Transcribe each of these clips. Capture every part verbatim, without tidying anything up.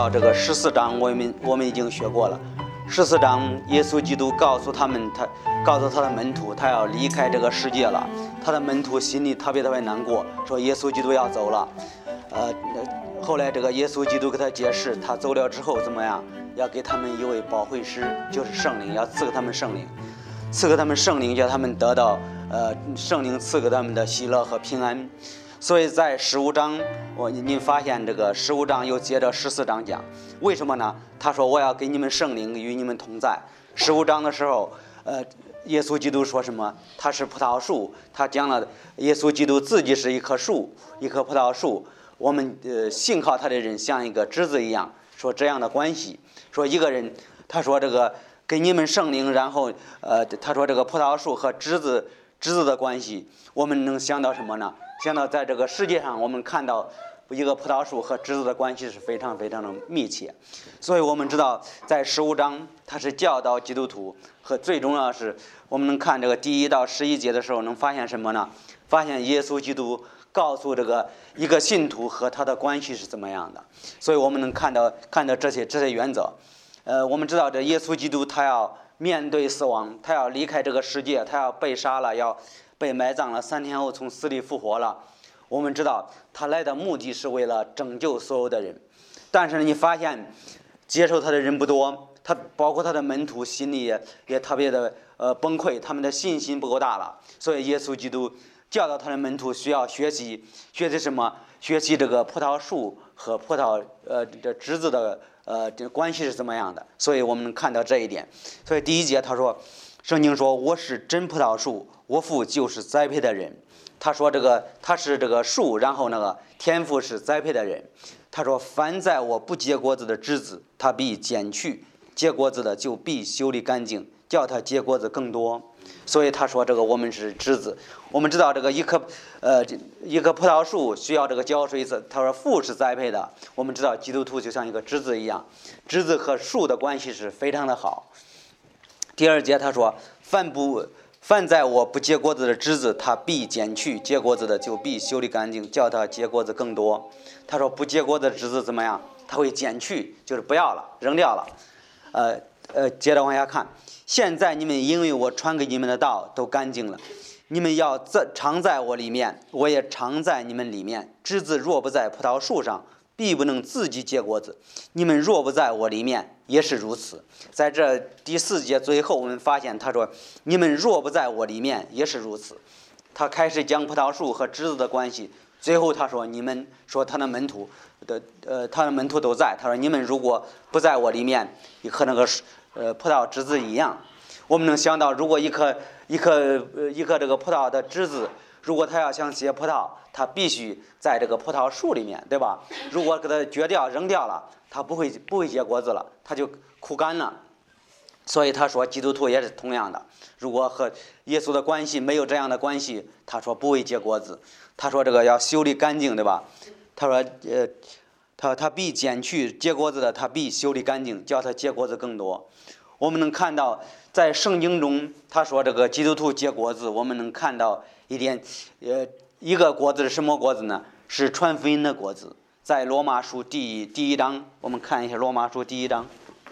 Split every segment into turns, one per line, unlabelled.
道这个十四章我们我们已经学过了。十四章，耶稣基督告诉他们，他告诉他的门徒，他要离开这个世界了。他的门徒心里特别特别难过，说耶稣基督要走了。呃，后来这个耶稣基督给他解释，他走了之后怎么样？要给他们一位保惠师，就是圣灵，要赐给他们圣灵，赐给他们圣灵，叫他们得到呃圣灵赐给他们的喜乐和平安。所以在十五章，我您发现这个十五章又接着十四章讲，为什么呢？他说我要给你们圣灵与你们同在。十五章的时候，呃，耶稣基督说什么？他是葡萄树，他讲了耶稣基督自己是一棵树，一棵葡萄树。我们呃信靠他的人像一个枝子一样，说这样的关系。说一个人，他说这个给你们圣灵，然后呃，他说这个葡萄树和枝子枝子的关系，我们能想到什么呢？想到在这个世界上，我们看到一个葡萄树和枝子的关系是非常非常的密切。所以我们知道，在十五章它是教导基督徒，和最重要是我们能看这个第一到十一节的时候，能发现什么呢？发现耶稣基督告诉这个一个信徒和他的关系是怎么样的。所以我们能看到看到这些这些原则。呃，我们知道这耶稣基督他要面对死亡，他要离开这个世界，他要被杀了，要被埋葬了，三天后从死里复活了。我们知道他来的目的是为了拯救所有的人，但是你发现接受他的人不多，他包括他的门徒心里也也特别的呃崩溃，他们的信心不够大了。所以耶稣基督教导他的门徒需要学习学习什么？学习这个葡萄树和葡萄呃这枝子的呃这关系是怎么样的。所以我们能看到这一点。所以第一节他说，圣经说我是真葡萄树，我父就是栽培的人。他说这个他是这个树，然后那个天父是栽培的人。他说凡在我不结果子的枝子，他必剪去；结果子的就必修理干净，叫他结果子更多。所以他说这个我们是枝子。我们知道这个一棵呃一棵葡萄树需要这个浇水子，他说父是栽培的。我们知道基督徒就像一个枝子一样，枝子和树的关系是非常的好。第二节他说凡不凡在我不结果子的枝子，他必剪去；结果子的就必修理干净，叫他结果子更多。他说不结果子的枝子怎么样？他会剪去，就是不要了，扔掉了。呃呃，接着往下看。现在你们因为我传给你们的道都干净了，你们要常在我里面，我也常在你们里面。枝子若不在葡萄树上，必不能自己结果子。你们若不在我里面，也是如此。在这第四节最后，我们发现他说你们若不在我里面，也是如此。他开始讲葡萄树和枝子的关系，最后他说你们说他的门徒的呃他的门徒都在，他说你们如果不在我里面，也和那个呃葡萄枝子一样。我们能想到，如果一颗一颗呃一颗这个葡萄的枝子，如果他要想结葡萄，他必须在这个葡萄树里面，对吧？如果给它撅掉扔掉了，它不会不会结果子了，它就枯干了。所以他说基督徒也是同样的，如果和耶稣的关系没有这样的关系，他说不会结果子。他说这个要修理干净，对吧？他说呃他他必剪去结果子的，他必修理干净，叫他结果子更多。我们能看到在圣经中他说这个基督徒结果子，我们能看到一点呃一个果子是什么果子呢？是传福音的果子。在罗马书第第一章，我们看一下罗马书第一章。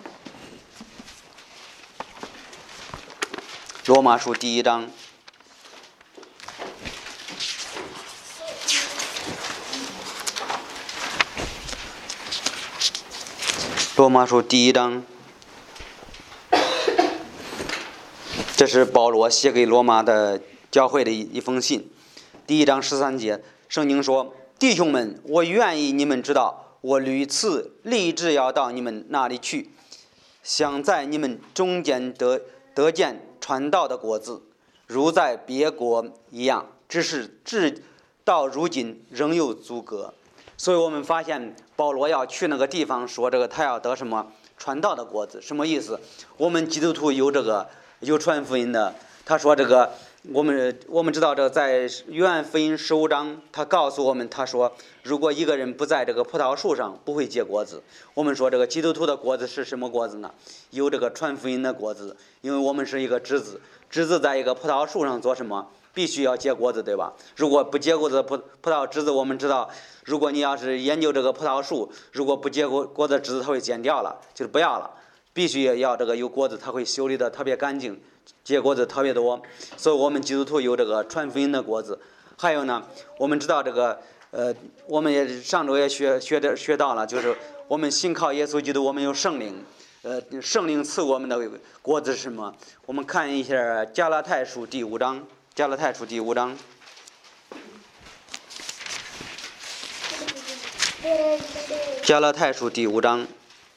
罗马书第一章，罗马书第一章，这是保罗写给罗马的教会的一一封信。第一章十三节，圣经说：弟兄们，我愿意你们知道，我屡次立志要到你们那里去，想在你们中间得得见传道的果子，如在别国一样，只是至到如今仍有阻隔。所以我们发现保罗要去那个地方，说这个他要得什么传道的果子，什么意思？我们基督徒有这个有传福音的。他说这个我们我们知道这个在约翰福音十五章，他告诉我们，他说如果一个人不在这个葡萄树上，不会结果子。我们说这个基督徒的果子是什么果子呢？有这个传福音的果子，因为我们是一个枝子，枝子在一个葡萄树上做什么？ 必须要结果子，对吧？如果不结果子，葡葡萄枝子我们知道，如果你要是研究这个葡萄树，如果不结果果子，枝子它会剪掉了，就是不要了。必须要这个有果子，它会修理的特别干净，结果子特别多。所以我们基督徒有这个传福音的果子。还有呢，我们知道这个呃，我们也上周也学学的学到了，就是我们信靠耶稣基督，我们有圣灵。呃，圣灵赐我们的果子是什么？我们看一下加拉太书第五章，加拉太书第五章。加拉太书第五章。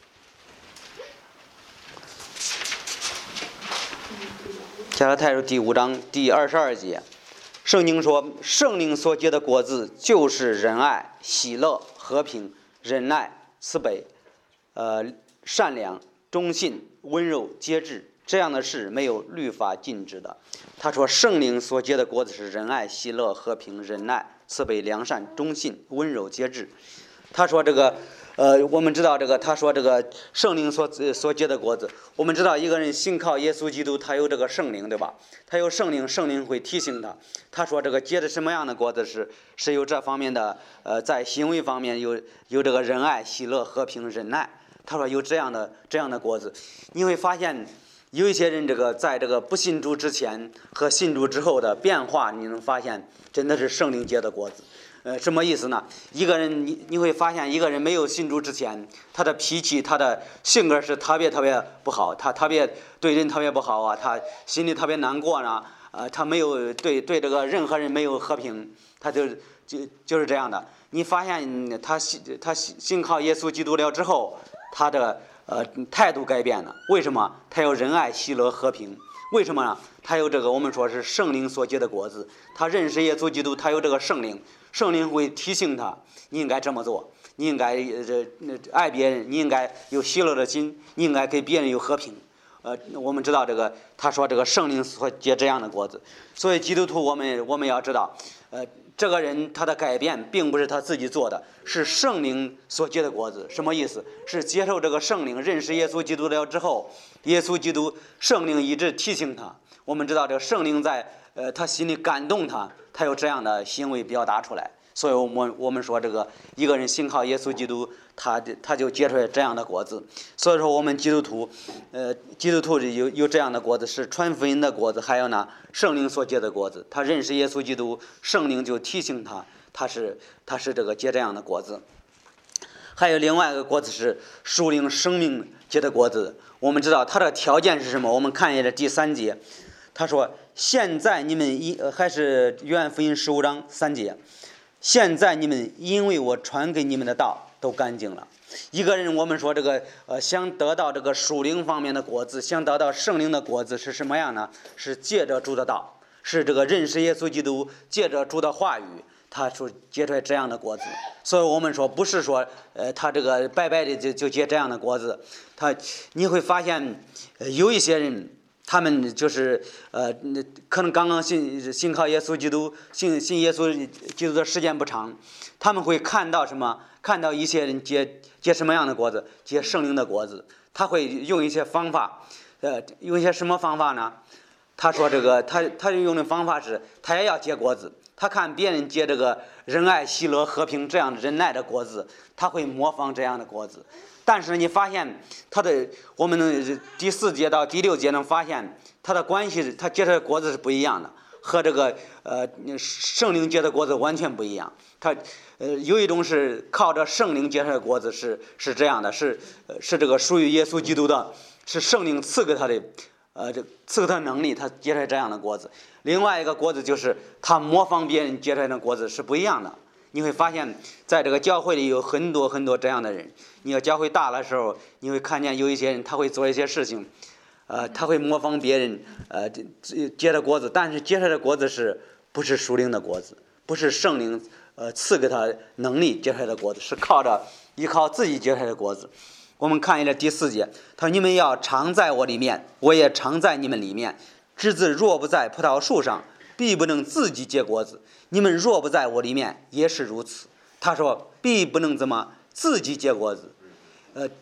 加拉太书第五章第二十二节，圣经说，圣灵所结的果子就是仁爱、喜乐、和平、忍耐、慈悲、呃善良、忠信、温柔、节制，这样的事没有律法禁止的。他说，圣灵所结的果子是仁爱、喜乐、和平、忍耐、慈悲、良善、忠信、温柔、节制。他说这个。呃，我们知道这个，他说这个圣灵所所结的果子，我们知道一个人信靠耶稣基督，他有这个圣灵，对吧？他有圣灵，圣灵会提醒他。他说这个结的什么样的果子是是有这方面的，呃，在行为方面有有这个仁爱、喜乐、和平、忍耐。他说有这样的这样的果子，你会发现有一些人这个在这个不信主之前和信主之后的变化，你能发现真的是圣灵结的果子。呃，什么意思呢？一个人你你会发现，一个人没有信主之前，他的脾气、他的性格是特别特别不好，他特别对人特别不好啊，他心里特别难过呢，呃，他没有对对这个任何人没有和平，他就就就是这样的。你发现他信他信靠耶稣基督了之后，他的呃态度改变了，为什么？他有仁爱、喜乐、和平。为什么呢？他有这个我们说是圣灵所结的果子，他认识耶稣基督，他有这个圣灵，圣灵会提醒他，你应该这么做，你应该这爱别人，你应该有喜乐的心，你应该给别人有和平。呃，我们知道这个，他说这个圣灵所结这样的果子，所以基督徒我们我们要知道，呃，这个人他的改变并不是他自己做的，是圣灵所结的果子。什么意思？是接受这个圣灵，认识耶稣基督了之后，耶稣基督圣灵一直提醒他。我们知道这个圣灵在呃他心里感动他，他有这样的行为表达出来。所以我们我们说这个一个人信靠耶稣基督，他他就结出来这样的果子。所以说我们基督徒，呃，基督徒有有这样的果子，是传福音的果子，还有呢圣灵所结的果子。他认识耶稣基督，圣灵就提醒他，他是他是这个结这样的果子。还有另外一个果子是属灵生命结的果子。我们知道它的条件是什么？我们看一下第三节，他说：“现在你们一、呃、还是约翰福音十五章三节。”现在你们因为我传给你们的道都干净了。一个人我们说这个呃想得到这个属灵方面的果子，想得到圣灵的果子是什么样呢？是借着主的道，是这个认识耶稣基督，借着主的话语，他说结出来这样的果子。所以我们说不是说呃他这个白白的就就结这样的果子，他你会发现、呃、有一些人。他们就是呃，可能刚刚信信靠耶稣基督，信信耶稣基督的时间不长，他们会看到什么？看到一些人结结什么样的果子？结圣灵的果子。他会用一些方法，呃，用一些什么方法呢？他说这个，他他用的方法是，他也要结果子。他看别人结这个仁爱、喜乐、和平这样的忍耐的果子，他会模仿这样的果子。但是你发现他的，我们第四节到第六节能发现他的关系，他结出的果子是不一样的，和这个呃圣灵结的果子完全不一样。他呃有一种是靠着圣灵结出的果子是是这样的，是呃是这个属于耶稣基督的，是圣灵赐给他的，呃这赐给他能力，他结出来这样的果子。另外一个果子就是他模仿别人结出来的果子是不一样的。你会发现在这个教会里有很多很多这样的人。你要教会大的时候，你会看见有一些人他会做一些事情，呃，他会模仿别人，呃，结的果子，但是结出来的果子是不是属灵的果子？不是圣灵呃赐给他能力结出来的果子，是靠着依靠自己结出来的果子。我们看一下第四节，他说：“你们要常在我里面，我也常在你们里面。枝子若不在葡萄树上，必不能自己结果子。你们若不在我里面，也是如此。”他说：“必不能怎么自己结果子。”呃，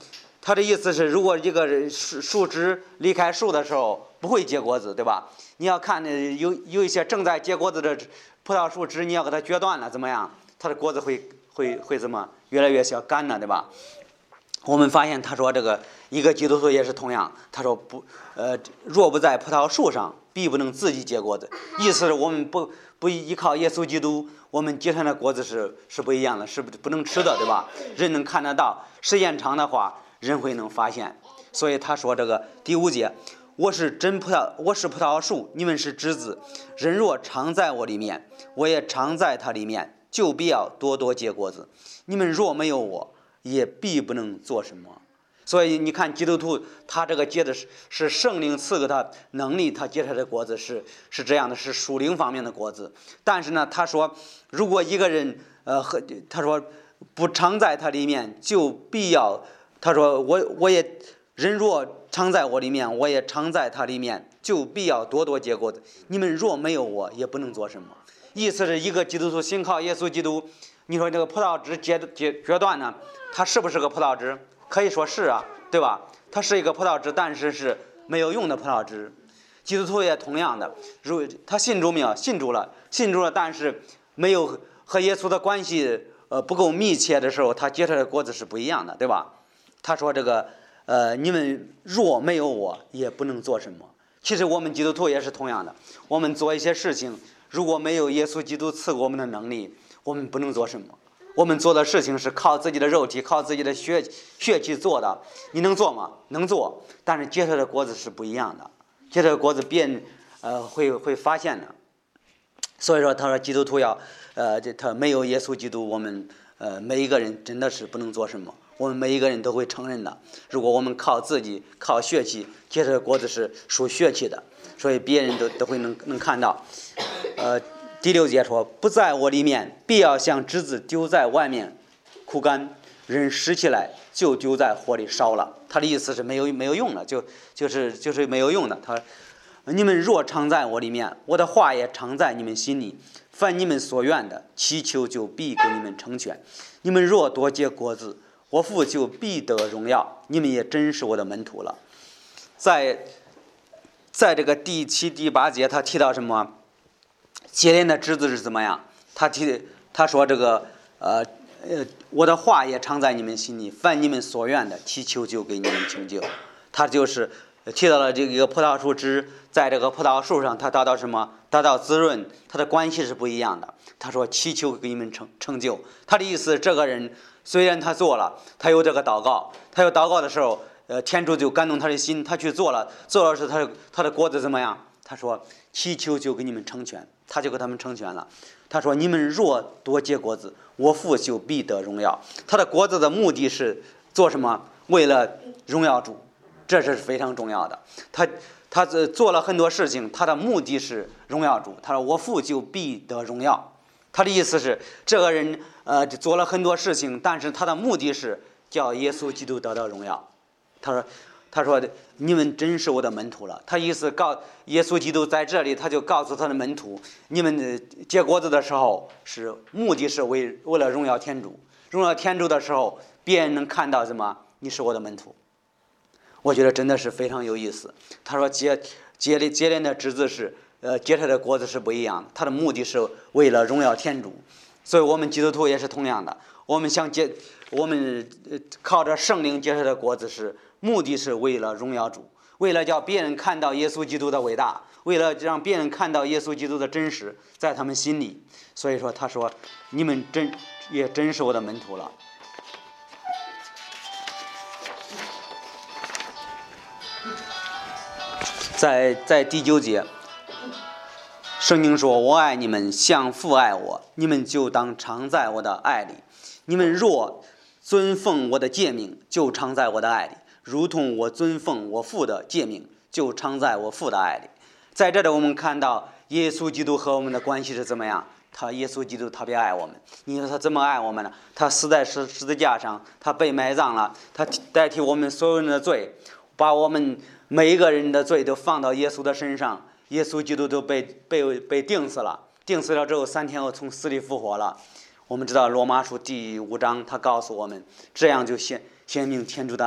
他的意思是，如果一个树树枝离开树的时候不会结果子，对吧？你要看有有一些正在结果子的葡萄树枝，你要给它决断了，怎么样？它的果子会会会怎么越来越小，干了，对吧？我们发现他说这个一个基督徒也是同样，他说不呃若不在葡萄树上，必不能自己结果子。意思是我们不不依靠耶稣基督，我们结出来的果子是是不一样的，是不能吃的，对吧？人能看得到，时间长的话，人会能发现。所以他说这个第五节，我是真葡萄，我是葡萄树，你们是枝子。人若常在我里面，我也常在他里面，就必要多多结果子。你们若没有我，也必不能做什么。所以你看基督徒他这个结的是是圣灵赐给他能力，他结出来的果子是是这样的，是属灵方面的果子。但是呢，他说如果一个人呃和他说不常在他里面，就必要他说我我也人若常在我里面，我也常在他里面，就必要多多结果子。你们若没有我，也不能做什么。意思是一个基督徒信靠耶稣基督，你说这个葡萄枝结结决断呢，它是不是个葡萄枝？可以说是啊，对吧？它是一个葡萄枝，但是是没有用的葡萄枝。基督徒也同样的，如他信主没有？信主了，信主了，但是没有和耶稣的关系呃不够密切的时候，他结出来的果子是不一样的，对吧？他说这个呃，你们若没有我，也不能做什么。其实我们基督徒也是同样的，我们做一些事情，如果没有耶稣基督赐给我们的能力，我们不能做什么。我们做的事情是靠自己的肉体，靠自己的血血气做的。你能做吗？能做，但是结出来的果子是不一样的，结出来的果子变呃会会发现的。所以说，他说基督徒要呃，这他没有耶稣基督，我们呃每一个人真的是不能做什么。我们每一个人都会承认的。如果我们靠自己靠血气结出来的果子是属血气的，所以别人都都会能能看到。呃。第六节说，不在我里面，必要像枝子丢在外面枯干，人拾起来就丢在火里烧了。他的意思是没有没有用的，就就是就是没有用的。他你们若常在我里面，我的话也常在你们心里，凡你们所愿的，祈求就必给你们成全。你们若多结果子，我父就必得荣耀，你们也真是我的门徒了。在在这个第七第八节，他提到什么？接连的枝子是怎么样？他提他说这个呃呃，我的话也常在你们心里，凡你们所愿的，祈求就给你们成就。他就是提到了这个葡萄树枝，在这个葡萄树上，它达到什么？达到滋润，它的关系是不一样的。他说祈求给你们成成就。他的意思，这个人虽然他做了，他有这个祷告，他有祷告的时候，呃，天主就感动他的心，他去做了，做了是他他的果子怎么样？他说祈求就给你们成全。他就给他们成全了。他说：“你们若多结果子，我父就必得荣耀。”他的果子的目的是做什么？为了荣耀主，这是非常重要的。他他做了很多事情，他的目的是荣耀主。他说：“我父就必得荣耀。”他的意思是，这个人呃做了很多事情，但是他的目的是叫耶稣基督得到荣耀。他说。他说你们真是我的门徒了。他意思告耶稣基督在这里，他就告诉他的门徒，你们结果子的时候是目的是为为了荣耀天主，荣耀天主的时候，别人能看到什么？你是我的门徒。我觉得真的是非常有意思。他说结结连结连的枝子是呃结出来的果子是不一样的，他的目的是为了荣耀天主。所以我们基督徒也是同样的，我们想结我们靠着圣灵结出来的果子是。目的是为了荣耀主，为了叫别人看到耶稣基督的伟大，为了让别人看到耶稣基督的真实在他们心里。所以说他说你们真也真是我的门徒了。在在第九节，圣经说，我爱你们像父爱我，你们就当常在我的爱里。你们若遵奉我的诫命，就常在我的爱里，如同我遵奉我父的诫命，就常在我父的爱里。在这里我们看到耶稣基督和我们的关系是怎么样。他耶稣基督特别爱我们。你说他怎么爱我们呢？他死在十十字架上，他被埋葬了，他代替我们所有人的罪，把我们每一个人的罪都放到耶稣的身上。耶稣基督都被被被钉死了，钉死了之后三天后从死里复活了。我们知道罗马书第五章他告诉我们，这样就显显明天主的爱。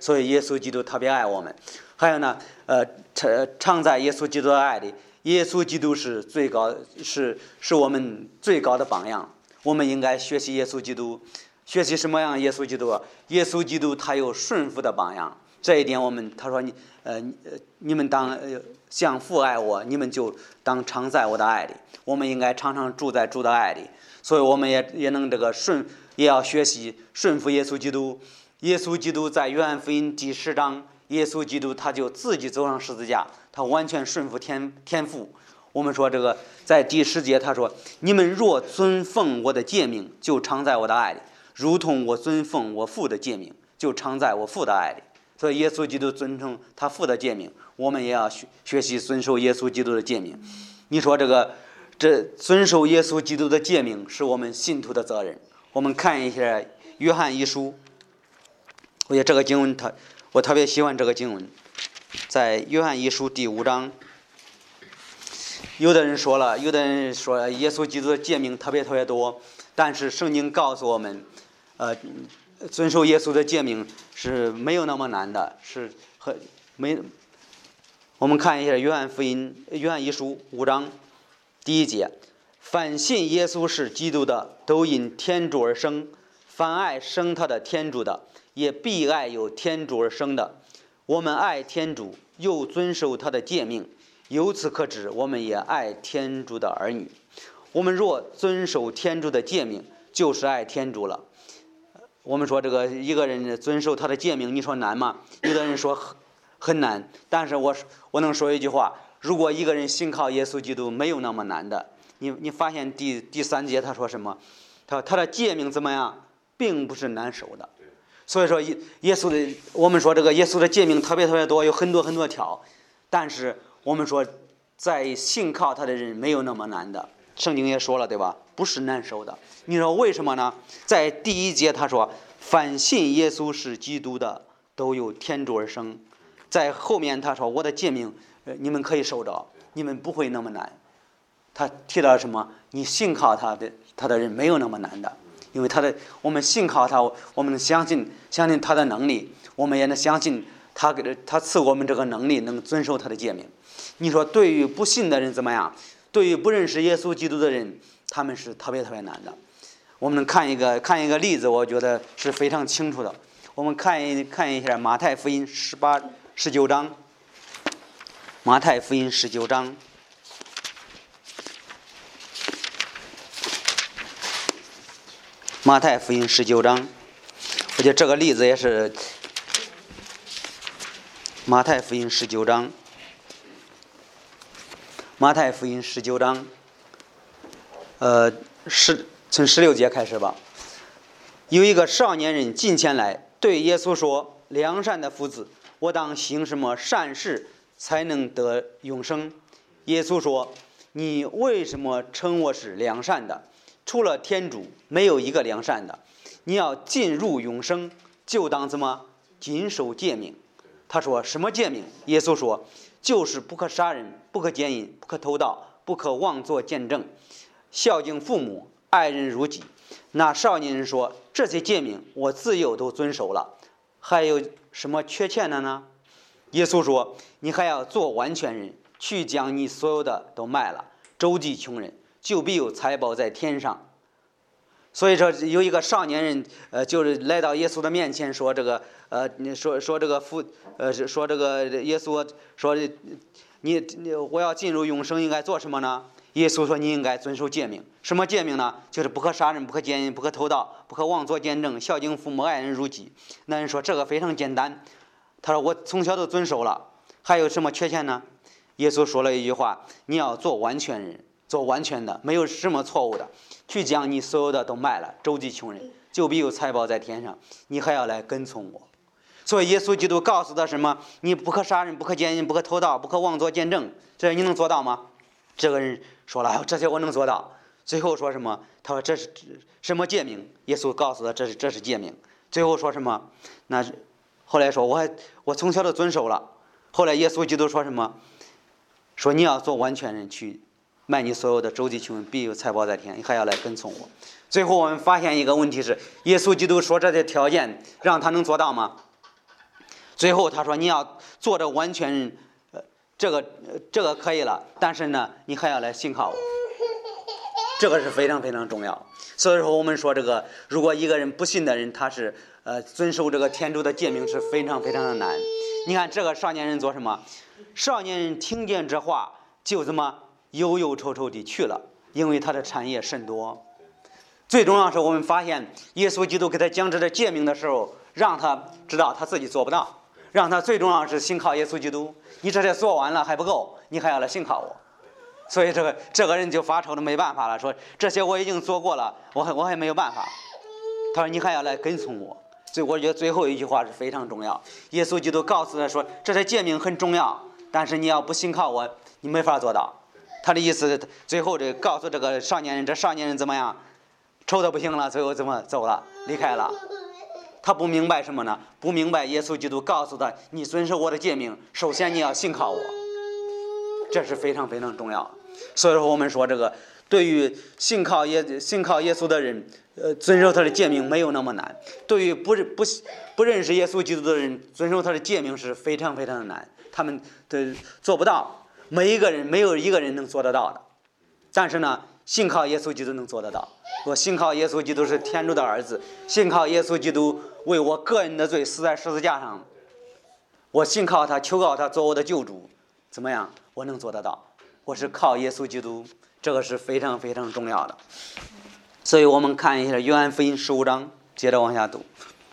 所以耶稣基督特别爱我们。还有呢，呃，常在耶稣基督的爱里，耶稣基督是最高，是是我们最高的榜样。我们应该学习耶稣基督，学习什么样的耶稣基督啊？耶稣基督他有顺服的榜样，这一点我们他说你呃你们当呃像父爱我，你们就当常在我的爱里。我们应该常常住在主的爱里，所以我们也也能这个顺，也要学习顺服耶稣基督。耶稣基督在约翰福音第十章，耶稣基督他就自己走上十字架，他完全顺服天天父。我们说这个在第十节他说：“你们若遵奉我的诫命，就常在我的爱里，如同我遵奉我父的诫命，就常在我父的爱里。”所以耶稣基督遵从他父的诫命，我们也要学学习遵守耶稣基督的诫命。你说这个这遵守耶稣基督的诫命是我们信徒的责任。我们看一下约翰一书，我觉得这个经文他我特别喜欢这个经文，在约翰一书第五章。有的人说了，有的人说耶稣基督的诫命特别特别多，但是圣经告诉我们，呃，遵守耶稣的诫命是没有那么难的，是很没。我们看一下约翰福音，约翰一书五章第一节：凡信耶稣是基督的，都因天主而生；凡爱生他的天主的，也必爱有天主而生的。我们爱天主，又遵守他的诫命。由此可知，我们也爱天主的儿女。我们若遵守天主的诫命，就是爱天主了。我们说这个一个人遵守他的诫命，你说难吗？有的人说很很难，但是我我能说一句话：如果一个人信靠耶稣基督，没有那么难的。你你发现第第三节他说什么？他他的诫命怎么样，并不是难守的。所以说耶稣的，我们说这个耶稣的诫命特别特别多，有很多很多条，但是我们说在信靠他的人没有那么难的。圣经也说了，对吧？不是难守的。你说为什么呢？在第一节他说：凡信耶稣是基督的，都有天主而生。在后面他说：我的诫命你们可以守着，你们不会那么难。他提到什么？你信靠他的他的人没有那么难的，因为他的我们信靠他，我们相信相信他的能力，我们也能相信他给他赐我们这个能力，能遵守他的诫命。你说对于不信的人怎么样？对于不认识耶稣基督的人，他们是特别特别难的。我们看一个看一个例子，我觉得是非常清楚的。我们看一看一下马太福音十八十九章，马太福音十九章。马太福音十九章，我觉得这个例子也是马太福音十九章。马太福音十九章，呃，十从十六节开始吧。有一个少年人近前来，对耶稣说：“良善的夫子，我当行什么善事才能得永生？”耶稣说：“你为什么称我是良善的？除了天主，没有一个良善的。你要进入永生，就当怎么谨守诫命。”他说：“什么诫命？”耶稣说：“就是不可杀人，不可奸淫，不可偷盗，不可妄作见证，孝敬父母，爱人如己。”那少年人说：“这些诫命我自幼都遵守了，还有什么缺欠的呢？”耶稣说：“你还要做完全人，去将你所有的都卖了，周济穷人，就必有财宝在天上。”所以说有一个少年人，呃，就是来到耶稣的面前说这个，呃，说说这个父，呃，说这个耶稣说，你你我要进入永生应该做什么呢？耶稣说你应该遵守诫命。什么诫命呢？就是不可杀人，不可奸淫，不可偷盗，不可妄作见证，孝敬父母，爱人如己。那人说这个非常简单，他说我从小都遵守了，还有什么缺陷呢？耶稣说了一句话：你要做完全人，做完全的，没有什么错误的。去将你所有的都卖了，周济穷人，就必有财宝在天上。你还要来跟从我。所以耶稣基督告诉他什么？你不可杀人，不可奸淫，不可偷盗，不可妄作见证。这你能做到吗？这个人说了，这些我能做到。最后说什么？他说这是什么诫命？耶稣告诉他这是这是诫命。最后说什么？那后来说我还我从小都遵守了。后来耶稣基督说什么？说你要做完全人，去卖你所有的，周济穷人，必有财宝在天，你还要来跟从我。最后我们发现一个问题是，耶稣基督说这些条件让他能做到吗？ 最后他说你要做的完全，呃，这个这个可以了，但是呢，你还要来信靠我，这个是非常非常重要。所以说我们说这个，如果一个人不信的人，他是呃遵守这个天主的诫命是非常非常的难。你看这个少年人做什么？少年人听见这话，就这么忧忧愁愁地去了，因为他的产业甚多。最重要是我们发现耶稣基督给他讲这个诫命的时候，让他知道他自己做不到，让他最重要是信靠耶稣基督。你这些做完了还不够，你还要来信靠我。所以这个这个人就发愁的没办法了，说这些我已经做过了，我还我还没有办法。他说你还要来跟从我。所以我觉得最后一句话是非常重要。耶稣基督告诉他说，这些诫命很重要，但是你要不信靠我，你没法做到。他的意思，最后这告诉这个少年人，这少年人怎么样？愁得不行了，最后怎么走了？离开了。他不明白什么呢？不明白耶稣基督告诉他，你遵守我的诫命，首先你要信靠我，这是非常非常重要。所以说我们说这个，对于信靠耶信靠耶稣的人，呃，遵守他的诫命没有那么难；对于不不不认识耶稣基督的人，遵守他的诫命是非常非常的难，他们的做不到。每一个人没有一个人能做得到的，但是呢，信靠耶稣基督能做得到。我信靠耶稣基督是天主的儿子，信靠耶稣基督为我个人的罪死在十字架上，我信靠他，求告他做我的救主，怎么样？我能做得到。我是靠耶稣基督，这个是非常非常重要的。所以我们看一下约翰福音十五章，接着往下读。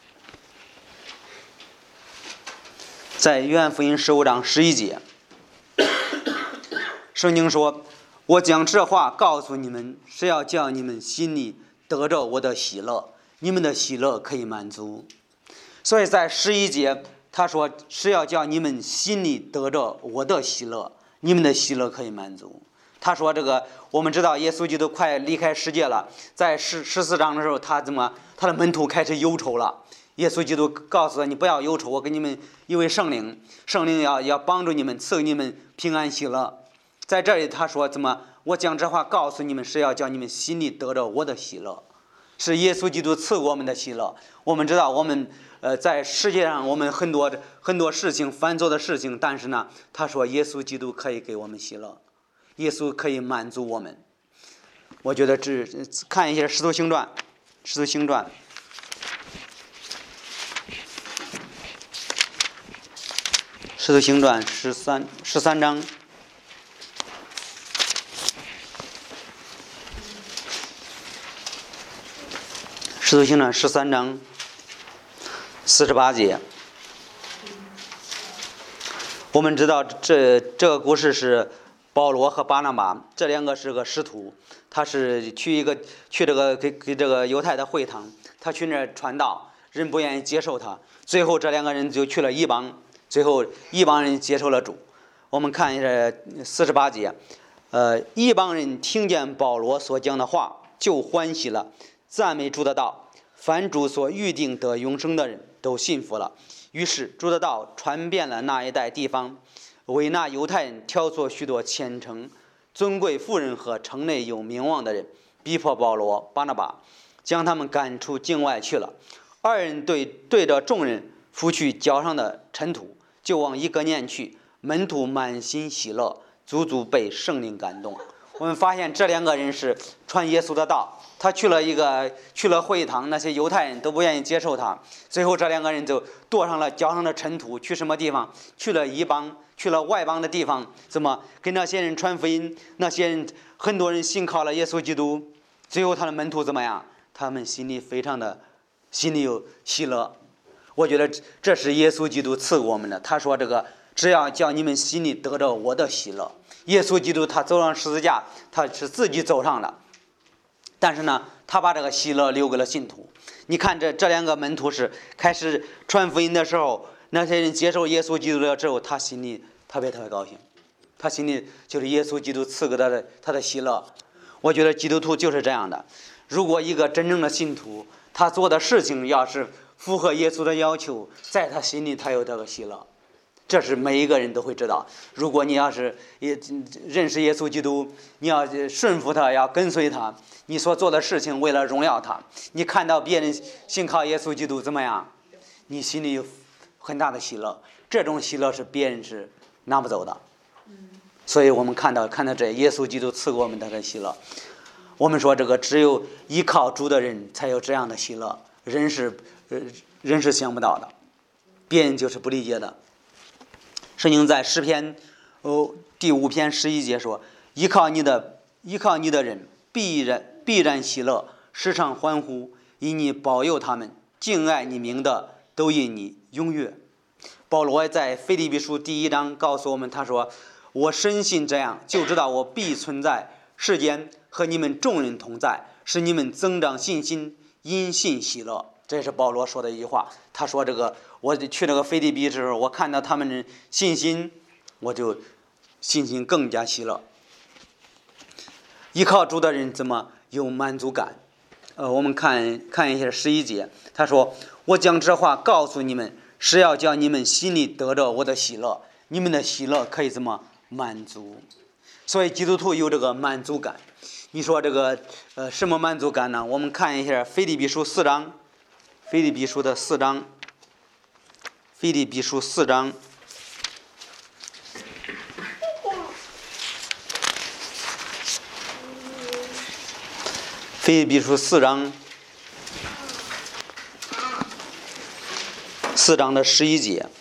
在约翰福音十五章十一节，圣经说，我将这话告诉你们，是要叫你们心里得着我的喜乐，你们的喜乐可以满足。所以在十一节他说是要叫你们心里得着我的喜乐，你们的喜乐可以满足。他说这个，我们知道耶稣基督快离开世界了，在十十四章的时候，他怎么他的门徒开始忧愁了。耶稣基督告诉他，你不要忧愁，我给你们一位圣灵，圣灵要要帮助你们，赐给你们平安喜乐。在这里他说怎么，我将这话告诉你们，是要叫你们心里得着我的喜乐，是耶稣基督赐我们的喜乐。我们知道我们呃在世界上我们很多很多事情繁琐的事情，但是呢，他说耶稣基督可以给我们喜乐，耶稣可以满足我们。我觉得这看一下《使徒行传》，《使徒行传》《使徒行传》十三十三章。使徒行传十三章四十八节，我们知道这这个故事是保罗和巴拿马这两个是个使徒，他是去一个去这个给给这个犹太的会堂，他去那儿传道，人不愿意接受他，最后这两个人就去了异邦，最后异邦人接受了主。我们看一下四十八节，呃，异邦人听见保罗所讲的话，就欢喜了，赞美主的道。凡主所预定得永生的人都信服了，于是主的道传遍了那一带地方，为那犹太人挑唆许多虔诚、尊贵妇人和城内有名望的人，逼迫保罗、巴拿巴，将他们赶出境外去了。二人对对着众人拂去脚上的尘土，就往一个念去，门徒满心喜乐，足足被圣灵感动。我们发现这两个人是传耶稣的道，他去了一个去了会堂，那些犹太人都不愿意接受他，最后这两个人就跺上了脚上的尘土，去什么地方？去了异邦，去了外邦的地方，怎么跟那些人传福音？那些人很多人信靠了耶稣基督，最后他的门徒怎么样？他们心里非常的心里有喜乐。我觉得这是耶稣基督赐给我们的。他说这个，只要叫你们心里得着我的喜乐。耶稣基督他走上十字架，他是自己走上的，但是呢，他把这个喜乐留给了信徒。你看这这两个门徒是开始传福音的时候，那些人接受耶稣基督了之后，他心里特别特别高兴，他心里就是耶稣基督赐给他的他的喜乐。我觉得基督徒就是这样的，如果一个真正的信徒，他做的事情要是符合耶稣的要求，在他心里他有这个喜乐。这是每一个人都会知道。如果你要是也认识耶稣基督，你要顺服他，要跟随他，你所做的事情为了荣耀他，你看到别人信靠耶稣基督怎么样，你心里很大的喜乐，这种喜乐是别人是拿不走的。所以我们看到看到这耶稣基督赐给我们他的喜乐。我们说这个只有依靠主的人才有这样的喜乐，人是人是想不到的，别人就是不理解的。圣经在诗篇哦第五篇十一节说，依靠你的依靠你的人必然必然喜乐，时常欢呼，因你保佑他们，敬爱你名的都因你踊跃。保罗在腓立比书第一章告诉我们，他说，我深信这样，就知道我必存在世间，和你们众人同在，使你们增长信心，因信喜乐。这是保罗说的一句话。他说这个我去那个腓立比的时候，我看到他们的信心，我就信心更加喜乐。依靠主的人怎么有满足感？呃，我们看看一下十一节，他说，我将这话告诉你们，是要叫你们心里得着我的喜乐，你们的喜乐可以怎么满足？所以基督徒有这个满足感。你说这个呃什么满足感呢？我们看一下腓立比书四章，腓立比书的四章，腓立比书四章。腓立比书四章，四章的十一节。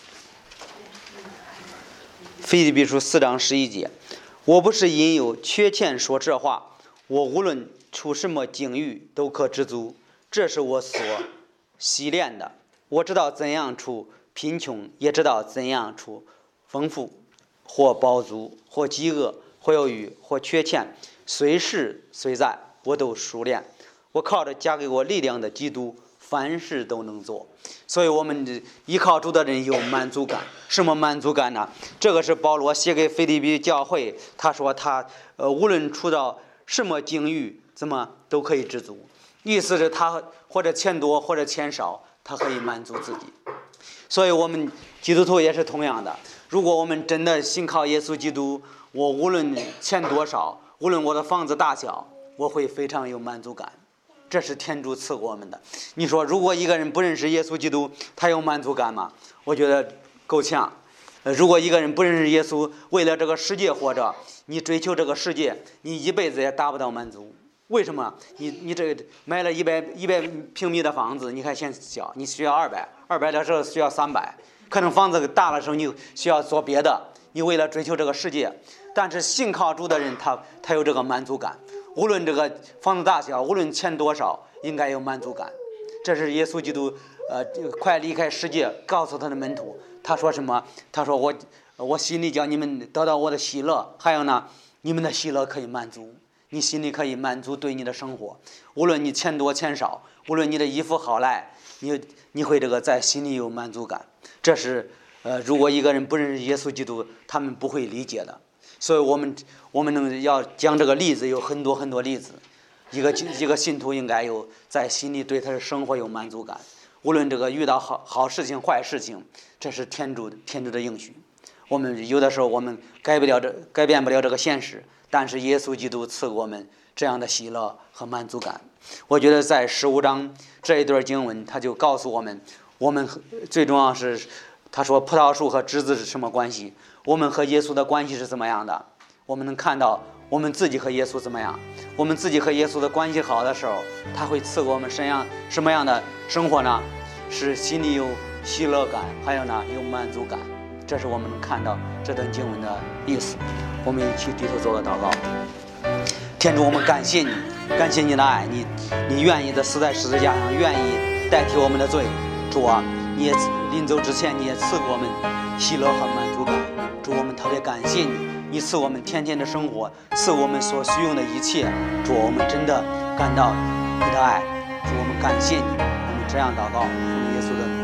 腓立比书四章十一节，我不是因有缺欠说这话，我无论处什么境遇都可知足，这是我所习练的。我知道怎样处贫穷，也知道怎样处丰富，或饱足，或饥饿，或有余，或缺欠，随是随在，我都熟练。我靠着加给我力量的基督，凡事都能做。所以我们依靠主的人有满足感。什么满足感呢？这个是保罗写给腓立比教会，他说他呃无论处到什么境遇，怎么都可以知足。意思是他或者钱多或者钱少，他可以满足自己。所以我们基督徒也是同样的，如果我们真的信靠耶稣基督，我无论钱多少，无论我的房子大小，我会非常有满足感。这是天主赐给我们的。你说如果一个人不认识耶稣基督，他有满足感吗？我觉得够呛。如果一个人不认识耶稣，为了这个世界活着，你追求这个世界，你一辈子也达不到满足。为什么？你你这买了一百一百平米的房子，你还嫌小，你需要二百，二百的时候需要三百，可能房子大的时候你需要做别的，你为了追求这个世界。但是信靠主的人，他他有这个满足感。无论这个房子大小，无论钱多少，应该有满足感。这是耶稣基督呃快离开世界告诉他的门徒，他说什么？他说我我心里叫你们得到我的喜乐，还有呢，你们的喜乐可以满足，你心里可以满足对你的生活。无论你钱多钱少，无论你的衣服好赖，你你会这个在心里有满足感。这是呃如果一个人不认识耶稣基督，他们不会理解的。所以我们我们能要讲这个例子，有很多很多例子。一个一个信徒应该有在心里对他的生活有满足感，无论这个遇到好好事情坏事情，这是天主天主的应许。我们有的时候我们改不了这改变不了这个现实，但是耶稣基督赐给我们这样的喜乐和满足感。我觉得在十五章这一段经文，他就告诉我们，我们最重要是他说葡萄树和枝子是什么关系，我们和耶稣的关系是怎么样的。我们能看到我们自己和耶稣怎么样，我们自己和耶稣的关系好的时候，他会赐给我们什么样什么样的生活呢？是心里有喜乐感，还有呢有满足感。这是我们能看到这段经文的意思。我们一起低头做个祷告。天主，我们感谢你，感谢你的爱，你你愿意的死在十字架上，愿意代替我们的罪。主啊，你也临走之前，你也赐给我们喜乐和满足感。主，我们特别感谢你，你赐我们天天的生活，赐我们所需用的一切。主，我们真的感到你的爱。主，我们感谢你，我们这样祷告，奉耶稣的名。